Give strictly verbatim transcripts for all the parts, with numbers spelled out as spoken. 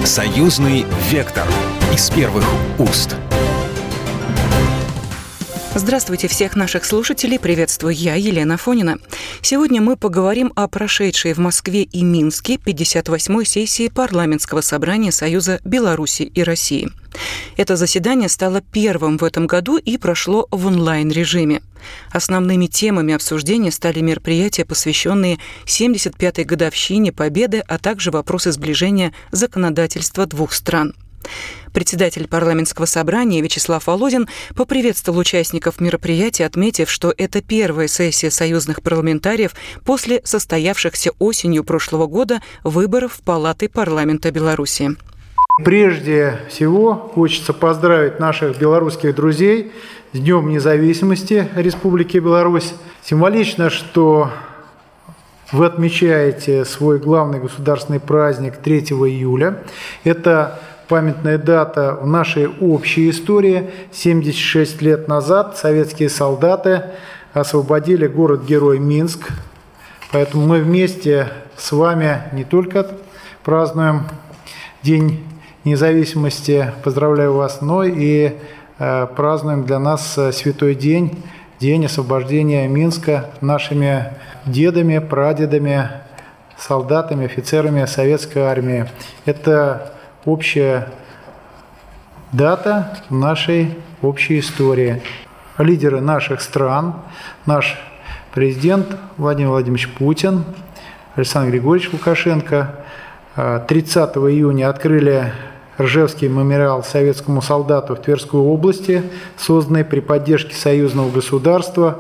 Союзный вектор из первых уст. Здравствуйте всех наших слушателей. Приветствую я, Елена Афонина. Сегодня мы поговорим о прошедшей в Москве и Минске пятьдесят восьмой сессии Парламентского собрания Союза Беларуси и России. Это заседание стало первым в этом году и прошло в онлайн-режиме. Основными темами обсуждения стали мероприятия, посвященные семьдесят пятой годовщине Победы, а также вопросы сближения законодательства двух стран. Председатель парламентского собрания Вячеслав Володин поприветствовал участников мероприятия, отметив, что это первая сессия союзных парламентариев после состоявшихся осенью прошлого года выборов в Палаты парламента Беларуси. Прежде всего, хочется поздравить наших белорусских друзей с Днем независимости Республики Беларусь. Символично, что вы отмечаете свой главный государственный праздник третьего июля. Это памятная дата в нашей общей истории. семьдесят шесть лет назад советские солдаты освободили город-герой Минск. Поэтому мы вместе с вами не только празднуем День независимости, поздравляю вас, но и э, празднуем для нас святой день, День освобождения Минска нашими дедами, прадедами, солдатами, офицерами советской армии. Это общая дата в нашей общей истории. Лидеры наших стран, наш президент Владимир Владимирович Путин, Александр Григорьевич Лукашенко тридцатого июня открыли Ржевский мемориал советскому солдату в Тверской области, созданный при поддержке союзного государства.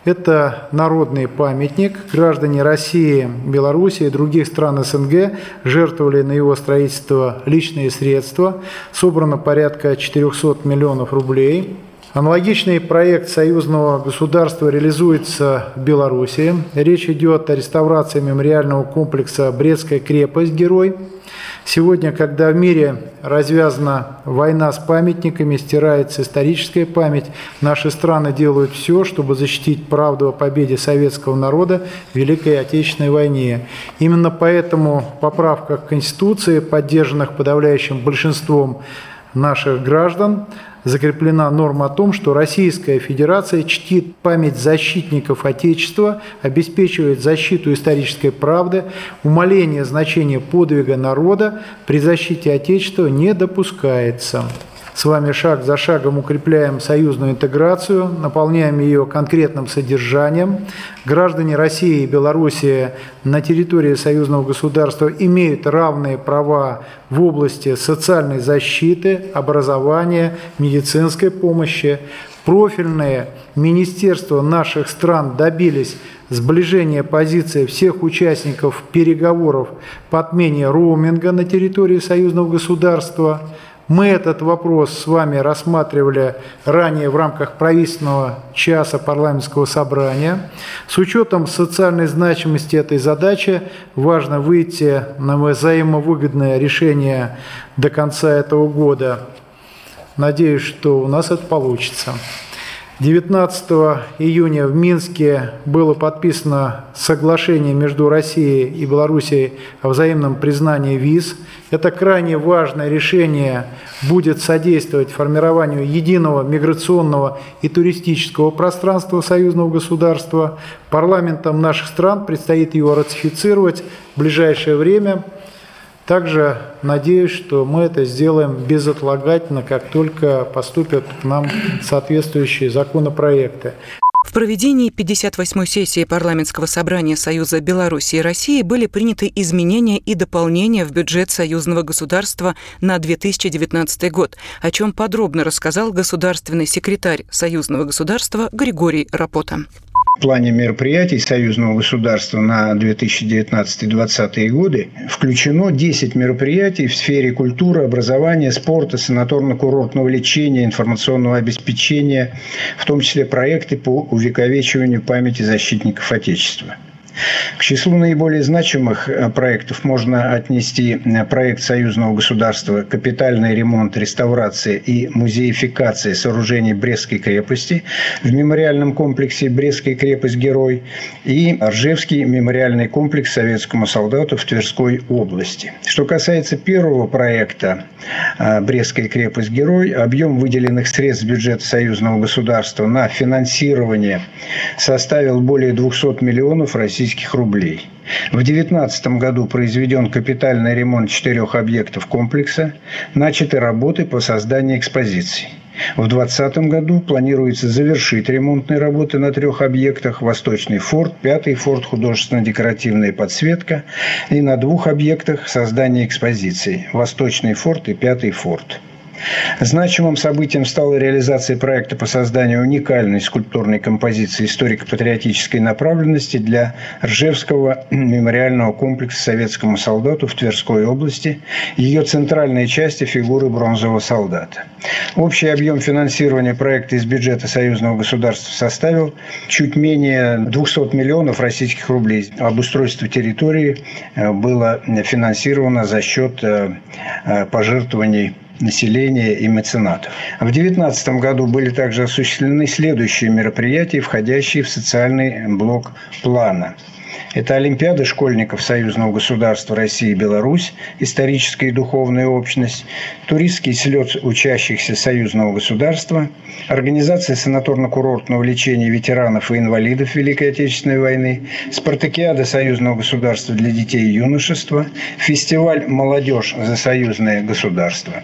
Это народный памятник. Граждане России, Беларуси и других стран СНГ жертвовали на его строительство личные средства. Собрано порядка четыреста миллионов рублей. Аналогичный проект союзного государства реализуется в Беларуси. Речь идет о реставрации мемориального комплекса «Брестская крепость-герой». Сегодня, когда в мире развязана война с памятниками, стирается историческая память, наши страны делают все, чтобы защитить правду о победе советского народа в Великой Отечественной войне. Именно поэтому в поправках к Конституции, поддержанных подавляющим большинством наших граждан, закреплена норма о том, что Российская Федерация чтит память защитников Отечества, обеспечивает защиту исторической правды, умаление значения подвига народа при защите Отечества не допускается. С вами шаг за шагом укрепляем союзную интеграцию, наполняем ее конкретным содержанием. Граждане России и Беларуси на территории союзного государства имеют равные права в области социальной защиты, образования, медицинской помощи. Профильные министерства наших стран добились сближения позиций всех участников переговоров по отмене роуминга на территории союзного государства. Мы этот вопрос с вами рассматривали ранее в рамках правительственного часа парламентского собрания. С учетом социальной значимости этой задачи важно выйти на взаимовыгодное решение до конца этого года. Надеюсь, что у нас это получится. девятнадцатого июня в Минске было подписано соглашение между Россией и Белоруссией о взаимном признании виз. Это крайне важное решение будет содействовать формированию единого миграционного и туристического пространства союзного государства. Парламентам наших стран предстоит его ратифицировать в ближайшее время. Также надеюсь, что мы это сделаем безотлагательно, как только поступят к нам соответствующие законопроекты. В проведении пятьдесят восьмой сессии Парламентского собрания Союза Беларуси и России были приняты изменения и дополнения в бюджет союзного государства на две тысячи девятнадцатый год, о чем подробно рассказал государственный секретарь союзного государства Григорий Рапота. В плане мероприятий союзного государства на две тысячи девятнадцатый — две тысячи двадцатый годы включено десять мероприятий в сфере культуры, образования, спорта, санаторно-курортного лечения, информационного обеспечения, в том числе проекты по увековечиванию памяти защитников Отечества. К числу наиболее значимых проектов можно отнести проект союзного государства «Капитальный ремонт, реставрация и музеификация сооружений Брестской крепости» в мемориальном комплексе «Брестская крепость-герой» и Ржевский мемориальный комплекс советскому солдату в Тверской области. Что касается первого проекта «Брестская крепость-герой», объем выделенных средств бюджета союзного государства на финансирование составил более двухсот миллионов российских рублей. В две тысячи девятнадцатом году произведен капитальный ремонт четырех объектов комплекса, начаты работы по созданию экспозиций. В две тысячи двадцатом году планируется завершить ремонтные работы на трех объектах: Восточный форт, Пятый форт, художественно-декоративная подсветка, и на двух объектах создание экспозиций: Восточный форт и Пятый форт. Значимым событием стала реализация проекта по созданию уникальной скульптурной композиции историко-патриотической направленности для Ржевского мемориального комплекса советскому солдату в Тверской области, ее центральной части фигуры бронзового солдата. Общий объем финансирования проекта из бюджета союзного государства составил чуть менее двухсот миллионов российских рублей. Обустройство территории было финансировано за счет пожертвований населения и меценатов. В две тысячи девятнадцатом году были также осуществлены следующие мероприятия, входящие в социальный блок плана. Это Олимпиада школьников Союзного государства Россия и Беларусь, историческая и духовная общность, туристский слет учащихся Союзного государства, организация санаторно-курортного лечения ветеранов и инвалидов Великой Отечественной войны, спартакиада Союзного государства для детей и юношества, фестиваль «Молодежь за союзное государство».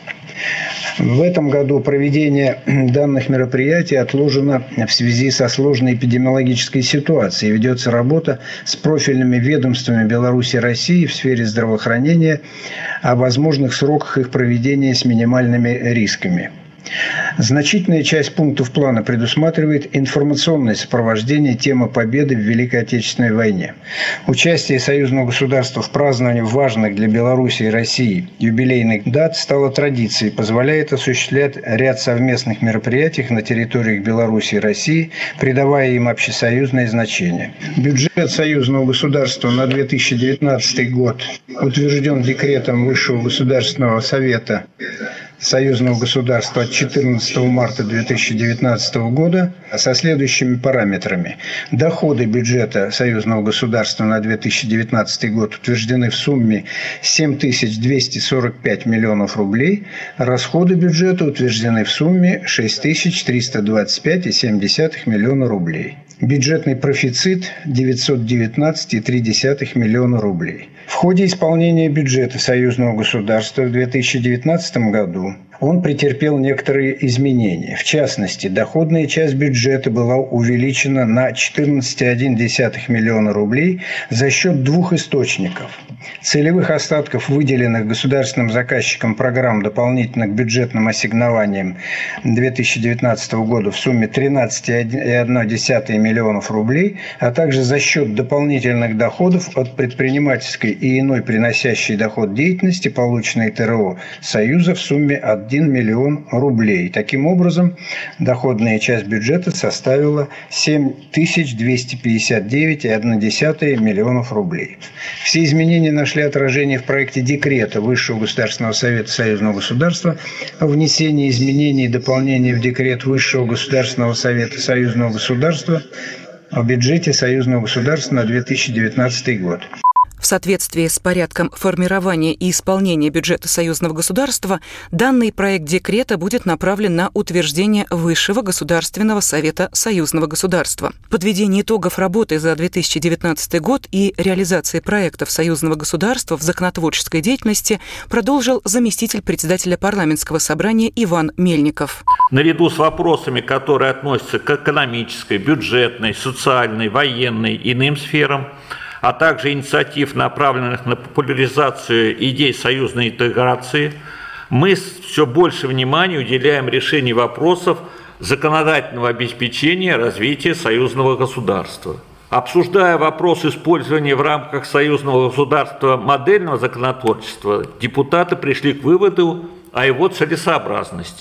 В этом году проведение данных мероприятий отложено в связи со сложной эпидемиологической ситуацией. Ведется работа с профильными ведомствами Беларуси и России в сфере здравоохранения о возможных сроках их проведения с минимальными рисками. Значительная часть пунктов плана предусматривает информационное сопровождение темы победы в Великой Отечественной войне. Участие союзного государства в праздновании важных для Беларуси и России юбилейных дат стало традицией, позволяет осуществлять ряд совместных мероприятий на территориях Беларуси и России, придавая им общесоюзное значение. Бюджет союзного государства на две тысячи девятнадцатый год утвержден декретом Высшего государственного совета союзного государства от четырнадцатого марта две тысячи девятнадцатого года со следующими параметрами. Доходы бюджета союзного государства на две тысячи девятнадцатый год утверждены в сумме семь тысяч двести сорок пять миллионов рублей, расходы бюджета утверждены в сумме шесть тысяч триста двадцать пять целых семь десятых миллиона рублей. Бюджетный профицит девятьсот девятнадцать целых три десятых миллиона рублей. В ходе исполнения бюджета союзного государства в две тысячи девятнадцатом году он претерпел некоторые изменения. В частности, доходная часть бюджета была увеличена на четырнадцать целых одна десятая миллиона рублей за счет двух источников. Целевых остатков, выделенных государственным заказчикам программ дополнительных бюджетным ассигнованиям две тысячи девятнадцатого года в сумме тринадцать целых одна десятая миллионов рублей, а также за счет дополнительных доходов от предпринимательской и иной приносящей доход деятельности, полученной ТРО Союза в сумме один миллион рублей. Таким образом, доходная часть бюджета составила семь тысяч двести пятьдесят девять целых одна десятая миллионов рублей. Все изменения нашли отражение в проекте декрета Высшего государственного совета союзного государства о внесении изменений и дополнений в декрет Высшего государственного совета союзного государства о бюджете союзного государства на две тысячи девятнадцатый год. В соответствии с порядком формирования и исполнения бюджета союзного государства, данный проект декрета будет направлен на утверждение Высшего государственного совета союзного государства. Подведение итогов работы за две тысячи девятнадцатый год и реализации проектов союзного государства в законотворческой деятельности продолжил заместитель председателя парламентского собрания Иван Мельников. Наряду с вопросами, которые относятся к экономической, бюджетной, социальной, военной и иным сферам, а также инициатив, направленных на популяризацию идей союзной интеграции, мы все больше внимания уделяем решению вопросов законодательного обеспечения развития союзного государства. Обсуждая вопрос использования в рамках союзного государства модельного законотворчества, депутаты пришли к выводу о его целесообразности. В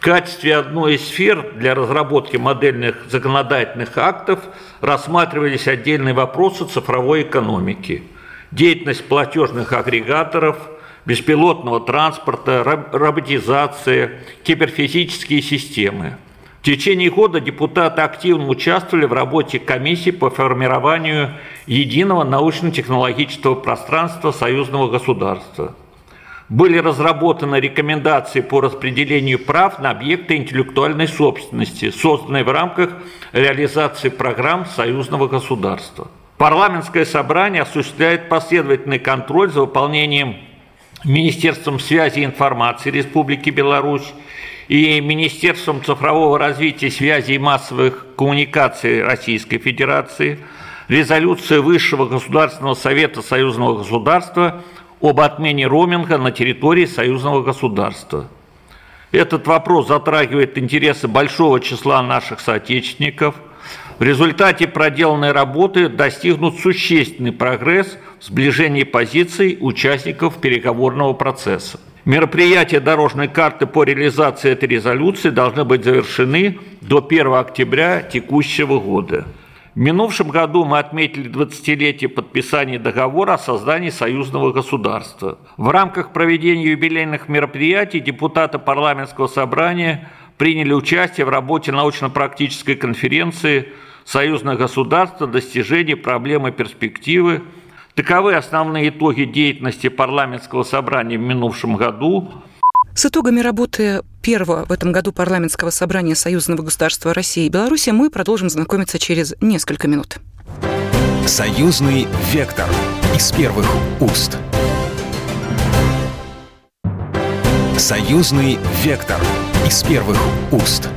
В качестве одной из сфер для разработки модельных законодательных актов рассматривались отдельные вопросы цифровой экономики, деятельность платежных агрегаторов, беспилотного транспорта, роботизация, киберфизические системы. В течение года депутаты активно участвовали в работе комиссии по формированию единого научно-технологического пространства союзного государства. Были разработаны рекомендации по распределению прав на объекты интеллектуальной собственности, созданные в рамках реализации программ союзного государства. Парламентское собрание осуществляет последовательный контроль за выполнением Министерством связи и информации Республики Беларусь и Министерством цифрового развития, связи и массовых коммуникаций Российской Федерации резолюции Высшего Государственного Совета Союзного Государства об отмене роуминга на территории союзного государства. Этот вопрос затрагивает интересы большого числа наших соотечественников. В результате проделанной работы достигнут существенный прогресс в сближении позиций участников переговорного процесса. Мероприятия дорожной карты по реализации этой резолюции должны быть завершены до первого октября текущего года. В минувшем году мы отметили двадцатилетие подписания договора о создании союзного государства. В рамках проведения юбилейных мероприятий депутаты парламентского собрания приняли участие в работе научно-практической конференции «Союзное государство. Достижение, проблемы, перспективы». Таковы основные итоги деятельности парламентского собрания в минувшем году. С итогами работы первого в этом году парламентского собрания Союзного государства России и Беларуси мы продолжим знакомиться через несколько минут. Союзный вектор из первых уст. Союзный вектор из первых уст.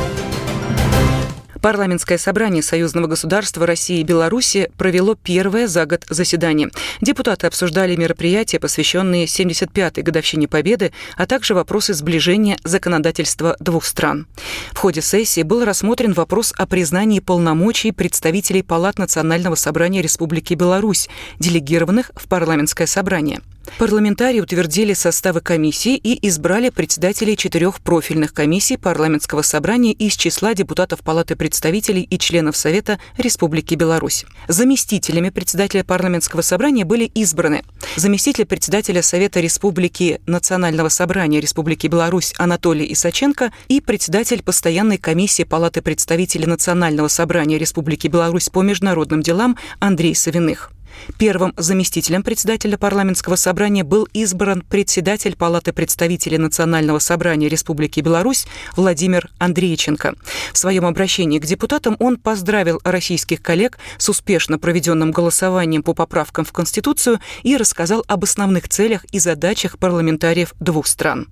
Парламентское собрание Союзного государства России и Беларуси провело первое за год заседание. Депутаты обсуждали мероприятия, посвященные семьдесят пятой годовщине Победы, а также вопросы сближения законодательства двух стран. В ходе сессии был рассмотрен вопрос о признании полномочий представителей Палат Национального собрания Республики Беларусь, делегированных в парламентское собрание. Парламентарии утвердили составы комиссий и избрали председателей четырех профильных комиссий парламентского собрания из числа депутатов Палаты представителей и членов Совета Республики Беларусь. Заместителями председателя парламентского собрания были избраны заместитель председателя Совета Республики Национального собрания Республики Беларусь Анатолий Исаченко и председатель постоянной комиссии Палаты представителей Национального собрания Республики Беларусь по международным делам Андрей Савиных. Первым заместителем председателя парламентского собрания был избран председатель Палаты представителей Национального собрания Республики Беларусь Владимир Андрейченко. В своем обращении к депутатам он поздравил российских коллег с успешно проведенным голосованием по поправкам в Конституцию и рассказал об основных целях и задачах парламентариев двух стран.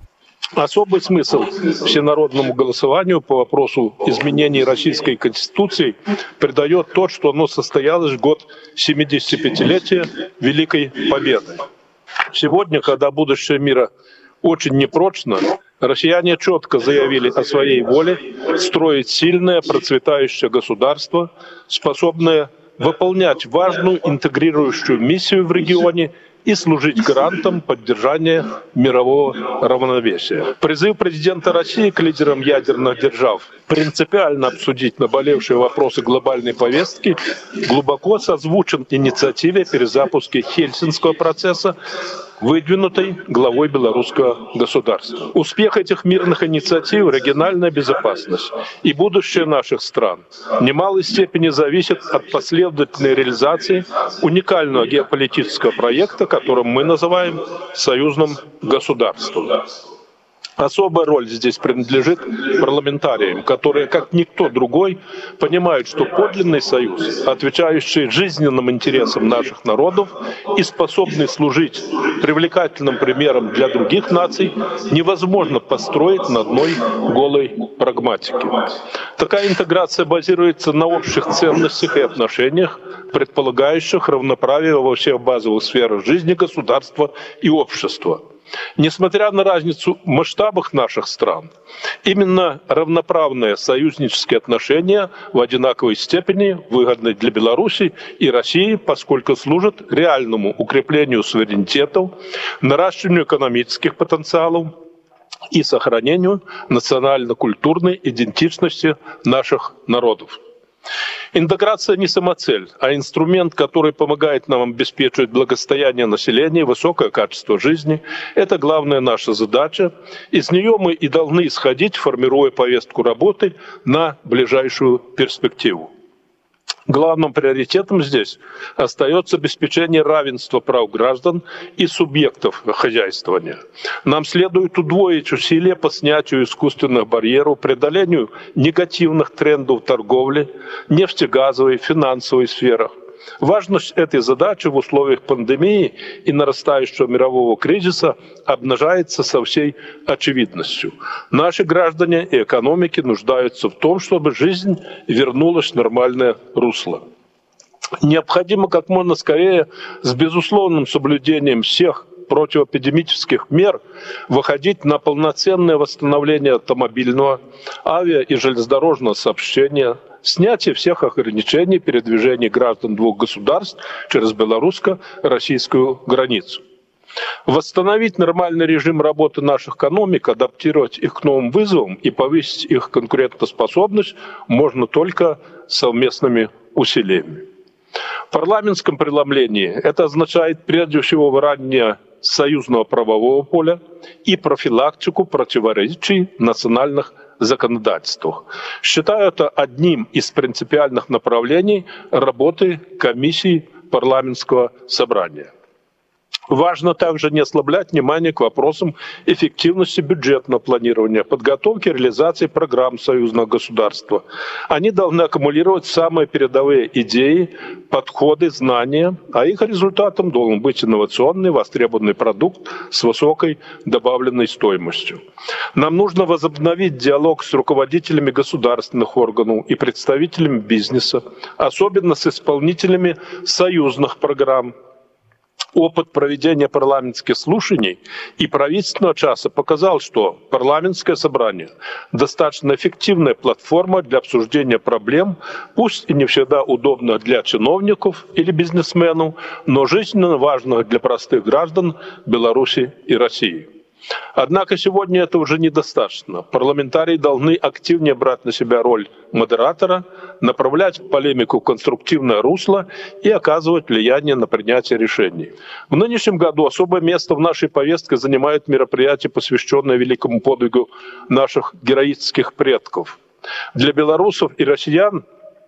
Особый смысл всенародному голосованию по вопросу изменений Российской Конституции придает то, что оно состоялось в год семидесятипятилетия Великой Победы. Сегодня, когда будущее мира очень непрочно, россияне четко заявили о своей воле строить сильное, процветающее государство, способное выполнять важную интегрирующую миссию в регионе и служить гарантом поддержания мирового равновесия. Призыв президента России к лидерам ядерных держав принципиально обсудить наболевшие вопросы глобальной повестки глубоко созвучен инициативе перезапуска Хельсинского процесса, выдвинутой главой белорусского государства. Успех этих мирных инициатив, региональная безопасность и будущее наших стран в немалой степени зависит от последовательной реализации уникального геополитического проекта, которым мы называем союзным государством. Особая роль здесь принадлежит парламентариям, которые, как никто другой, понимают, что подлинный союз, отвечающий жизненным интересам наших народов и способный служить привлекательным примером для других наций, невозможно построить на одной голой прагматике. Такая интеграция базируется на общих ценностях и отношениях, предполагающих равноправие во всех базовых сферах жизни государства и общества. Несмотря на разницу в масштабах наших стран, именно равноправные союзнические отношения в одинаковой степени выгодны для Беларуси и России, поскольку служат реальному укреплению суверенитетов, наращиванию экономических потенциалов, и сохранению национально-культурной идентичности наших народов. Интеграция не самоцель, а инструмент, который помогает нам обеспечивать благосостояние населения, высокое качество жизни. Это главная наша задача. Из нее мы и должны исходить, формируя повестку работы на ближайшую перспективу. Главным приоритетом здесь остается обеспечение равенства прав граждан и субъектов хозяйствования. Нам следует удвоить усилия по снятию искусственных барьеров, преодолению негативных трендов торговли, нефтегазовой, финансовой сферах. Важность этой задачи в условиях пандемии и нарастающего мирового кризиса обнажается со всей очевидностью. Наши граждане и экономики нуждаются в том, чтобы жизнь вернулась в нормальное русло. Необходимо как можно скорее с безусловным соблюдением всех противоэпидемических мер выходить на полноценное восстановление автомобильного, авиа- и железнодорожного сообщения, снятие всех ограничений передвижения граждан двух государств через белорусско-российскую границу. Восстановить нормальный режим работы наших экономик, адаптировать их к новым вызовам и повысить их конкурентоспособность можно только совместными усилиями. В парламентском преломлении это означает прежде всего выравнивание союзного правового поля и профилактику противоречий в национальных законодательствах. Считаю это одним из принципиальных направлений работы комиссии парламентского собрания. Важно также не ослаблять внимание к вопросам эффективности бюджетного планирования, подготовки и реализации программ союзного государства. Они должны аккумулировать самые передовые идеи, подходы, знания, а их результатом должен быть инновационный, востребованный продукт с высокой добавленной стоимостью. Нам нужно возобновить диалог с руководителями государственных органов и представителями бизнеса, особенно с исполнителями союзных программ. Опыт проведения парламентских слушаний и правительственного часа показал, что парламентское собрание – достаточно эффективная платформа для обсуждения проблем, пусть и не всегда удобных для чиновников или бизнесменов, но жизненно важных для простых граждан Беларуси и России. Однако сегодня это уже недостаточно. Парламентарии должны активнее брать на себя роль модератора, направлять полемику в конструктивное русло и оказывать влияние на принятие решений. В нынешнем году особое место в нашей повестке занимают мероприятия, посвященные великому подвигу наших героических предков. Для белорусов и россиян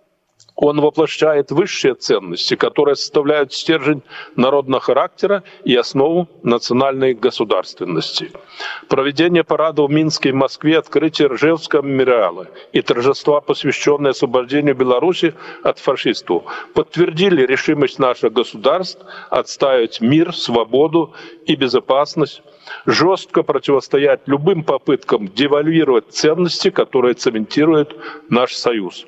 он воплощает высшие ценности, которые составляют стержень народного характера и основу национальной государственности. Проведение парада в Минске и Москве, открытие Ржевского мемориала и торжества, посвященные освобождению Беларуси от фашистов, подтвердили решимость наших государств отстаивать мир, свободу и безопасность, жестко противостоять любым попыткам девальвировать ценности, которые цементируют наш союз.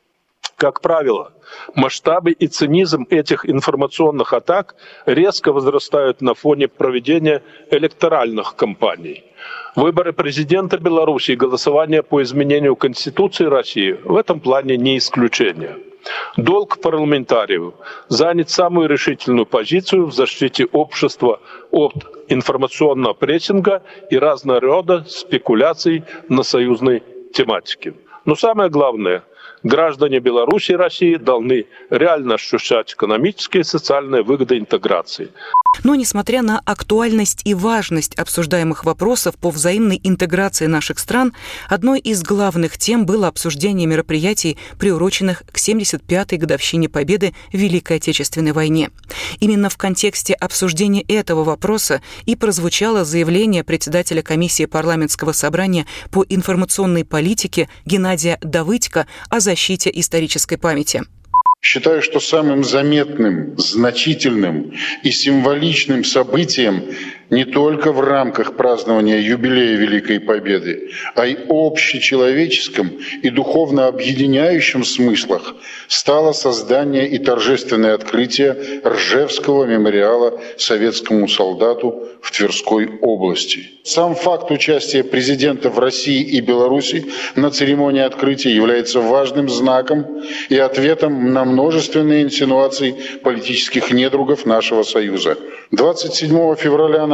Как правило, масштабы и цинизм этих информационных атак резко возрастают на фоне проведения электоральных кампаний. Выборы президента Беларуси и голосование по изменению Конституции России в этом плане не исключение. Долг парламентариев – занять самую решительную позицию в защите общества от информационного прессинга и разного рода спекуляций на союзной тематике. Но самое главное – граждане Беларуси и России должны реально ощущать экономические и социальные выгоды интеграции. Но, несмотря на актуальность и важность обсуждаемых вопросов по взаимной интеграции наших стран, одной из главных тем было обсуждение мероприятий, приуроченных к семьдесят пятой годовщине Победы в Великой Отечественной войне. Именно в контексте обсуждения этого вопроса и прозвучало заявление председателя комиссии парламентского собрания по информационной политике Геннадия Давыдько о защите исторической памяти. Считаю, что самым заметным, значительным и символичным событием не только в рамках празднования юбилея Великой Победы, а и общечеловеческом и духовно объединяющем смыслах стало создание и торжественное открытие Ржевского мемориала советскому солдату в Тверской области. Сам факт участия президентов России и Беларуси на церемонии открытия является важным знаком и ответом на множественные инсинуации политических недругов нашего Союза. двадцать седьмого февраля наш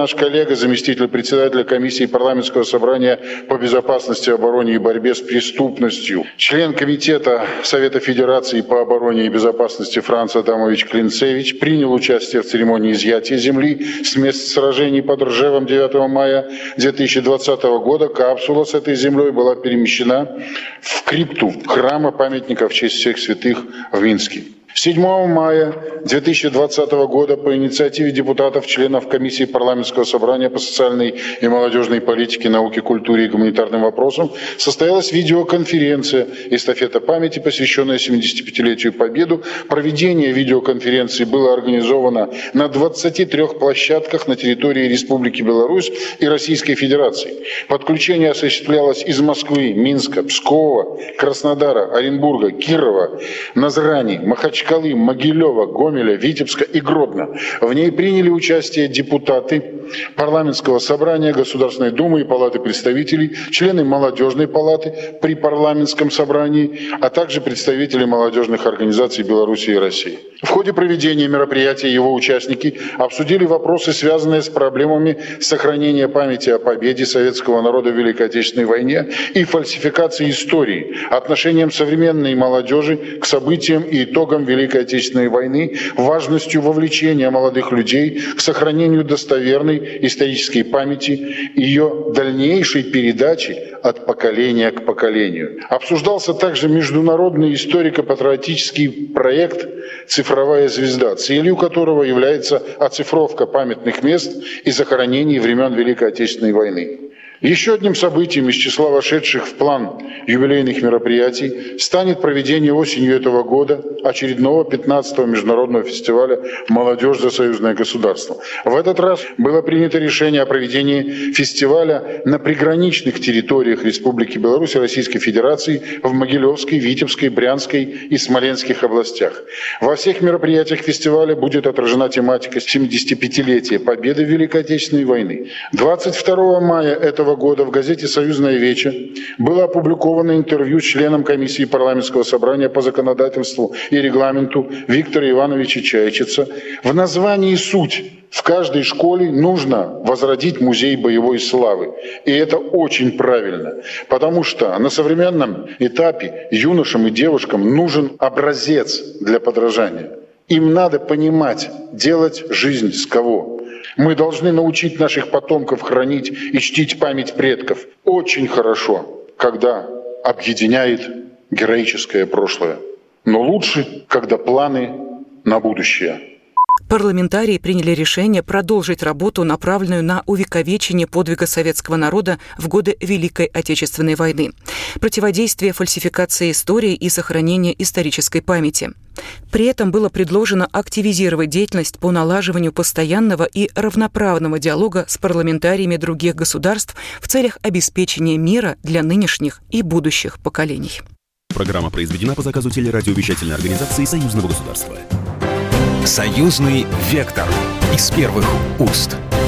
наш коллега, заместитель председателя комиссии парламентского собрания по безопасности, обороне и борьбе с преступностью, член комитета Совета Федерации по обороне и безопасности Франц Адамович Клинцевич принял участие в церемонии изъятия земли с мест сражений под Ржевом девятого мая две тысячи двадцатого года. Капсула с этой землей была перемещена в крипту храма памятника в честь всех святых в Минске. седьмого мая две тысячи двадцатого года по инициативе депутатов, членов комиссии парламентского собрания по социальной и молодежной политике, науке, культуре и гуманитарным вопросам состоялась видеоконференция «Эстафета памяти», посвященная семидесятипятилетию Победы. Проведение видеоконференции было организовано на двадцати трёх площадках на территории Республики Беларусь и Российской Федерации. Подключение осуществлялось из Москвы, Минска, Пскова, Краснодара, Оренбурга, Кирова, Назрани, Махачкалы, Махачкалы, Могилева, Гомеля, Витебска и Гродно. В ней приняли участие депутаты парламентского собрания, Государственной Думы и Палаты представителей, члены молодежной палаты при парламентском собрании, а также представители молодежных организаций Беларуси и России. В ходе проведения мероприятия его участники обсудили вопросы, связанные с проблемами сохранения памяти о победе советского народа в Великой Отечественной войне и фальсификации истории, отношением современной молодежи к событиям и итогам Великой Отечественной войны, важностью вовлечения молодых людей к сохранению достоверной исторической памяти и ее дальнейшей передачи от поколения к поколению. Обсуждался также международный историко-патриотический проект «Цифровая звезда», целью которого является оцифровка памятных мест и захоронений времен Великой Отечественной войны. Еще одним событием из числа вошедших в план юбилейных мероприятий станет проведение осенью этого года очередного пятнадцатого международного фестиваля «Молодежь за союзное государство». В этот раз было принято решение о проведении фестиваля на приграничных территориях Республики Беларусь и Российской Федерации в Могилевской, Витебской, Брянской и Смоленских областях. Во всех мероприятиях фестиваля будет отражена тематика семидесятипятилетия Победы в Великой Отечественной войны. двадцать второго мая этого года в газете «Союзная Веча» было опубликовано интервью с членом комиссии парламентского собрания по законодательству и регламенту Виктора Ивановича Чайчица. В названии «Суть». В каждой школе нужно возродить музей боевой славы. И это очень правильно, потому что на современном этапе юношам и девушкам нужен образец для подражания. Им надо понимать, делать жизнь с кого. Мы должны научить наших потомков хранить и чтить память предков. Очень хорошо, когда объединяет героическое прошлое. Но лучше, когда планы на будущее. Парламентарии приняли решение продолжить работу, направленную на увековечение подвига советского народа в годы Великой Отечественной войны, противодействие фальсификации истории и сохранение исторической памяти. При этом было предложено активизировать деятельность по налаживанию постоянного и равноправного диалога с парламентариями других государств в целях обеспечения мира для нынешних и будущих поколений. Программа произведена по заказу телерадиовещательной организации Союзного государства. Союзный вектор из первых уст.